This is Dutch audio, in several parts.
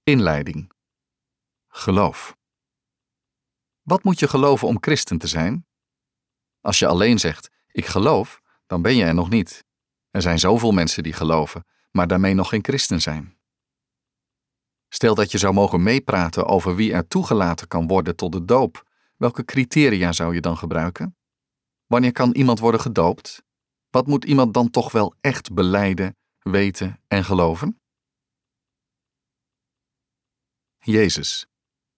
Inleiding. Geloof. Wat moet je geloven om christen te zijn? Als je alleen zegt, ik geloof, dan ben je er nog niet. Er zijn zoveel mensen die geloven, maar daarmee nog geen christen zijn. Stel dat je zou mogen meepraten over wie er toegelaten kan worden tot de doop. Welke criteria zou je dan gebruiken? Wanneer kan iemand worden gedoopt? Wat moet iemand dan toch wel echt belijden, weten en geloven? Jezus.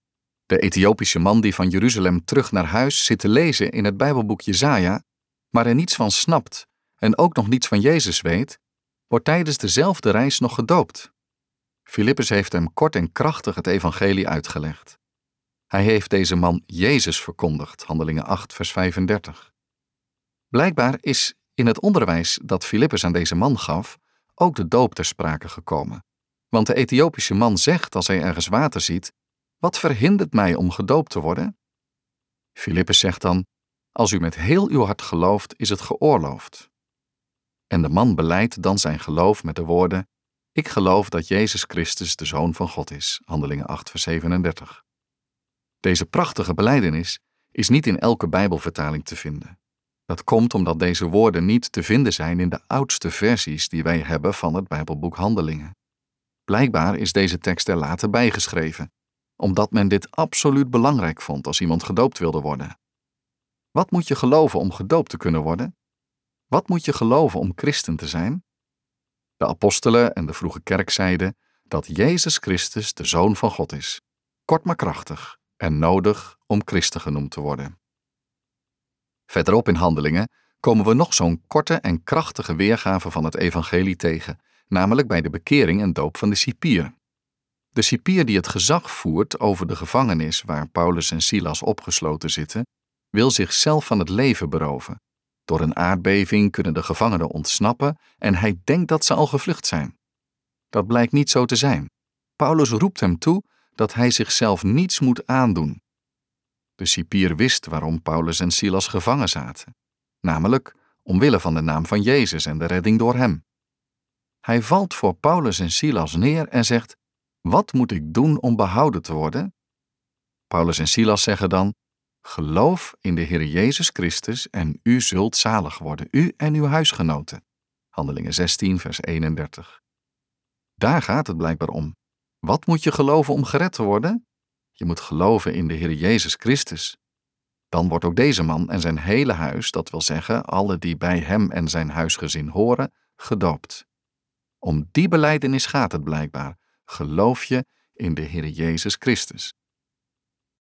De Ethiopische man die van Jeruzalem terug naar huis zit te lezen in het Bijbelboek Jesaja, maar er niets van snapt en ook nog niets van Jezus weet, wordt tijdens dezelfde reis nog gedoopt. Filippus heeft hem kort en krachtig het evangelie uitgelegd. Hij heeft deze man Jezus verkondigd, Handelingen 8, vers 35. Blijkbaar is in het onderwijs dat Filippus aan deze man gaf ook de doop ter sprake gekomen. Want de Ethiopische man zegt als hij ergens water ziet, wat verhindert mij om gedoopt te worden? Filippus zegt dan, als u met heel uw hart gelooft, is het geoorloofd. En de man belijdt dan zijn geloof met de woorden, ik geloof dat Jezus Christus de Zoon van God is, Handelingen 8, vers 37. Deze prachtige belijdenis is niet in elke Bijbelvertaling te vinden. Dat komt omdat deze woorden niet te vinden zijn in de oudste versies die wij hebben van het Bijbelboek Handelingen. Blijkbaar is deze tekst er later bijgeschreven, omdat men dit absoluut belangrijk vond als iemand gedoopt wilde worden. Wat moet je geloven om gedoopt te kunnen worden? Wat moet je geloven om christen te zijn? De apostelen en de vroege kerk zeiden dat Jezus Christus de Zoon van God is, kort maar krachtig en nodig om christen genoemd te worden. Verderop in Handelingen komen we nog zo'n korte en krachtige weergave van het evangelie tegen, namelijk bij de bekering en doop van de cipier. De cipier die het gezag voert over de gevangenis waar Paulus en Silas opgesloten zitten, wil zichzelf van het leven beroven. Door een aardbeving kunnen de gevangenen ontsnappen en hij denkt dat ze al gevlucht zijn. Dat blijkt niet zo te zijn. Paulus roept hem toe dat hij zichzelf niets moet aandoen. De cipier wist waarom Paulus en Silas gevangen zaten, namelijk omwille van de naam van Jezus en de redding door hem. Hij valt voor Paulus en Silas neer en zegt, wat moet ik doen om behouden te worden? Paulus en Silas zeggen dan, geloof in de Heer Jezus Christus en u zult zalig worden, u en uw huisgenoten. Handelingen 16, vers 31. Daar gaat het blijkbaar om. Wat moet je geloven om gered te worden? Je moet geloven in de Heer Jezus Christus. Dan wordt ook deze man en zijn hele huis, dat wil zeggen alle die bij hem en zijn huisgezin horen, gedoopt. Om die belijdenis gaat het blijkbaar. Geloof je in de Heer Jezus Christus.